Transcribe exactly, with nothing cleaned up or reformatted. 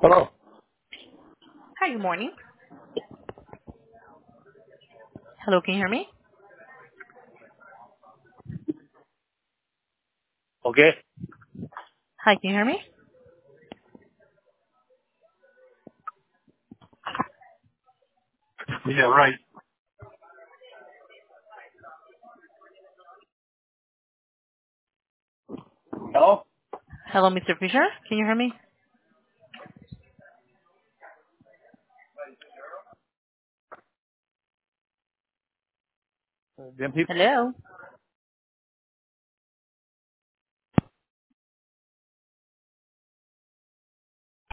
Hello. Hi, good morning. Hello, can you hear me? Okay. Hi, can you hear me? Yeah, right. Hello? Hello, Mister Fisher. Can you hear me? Them people. Hello.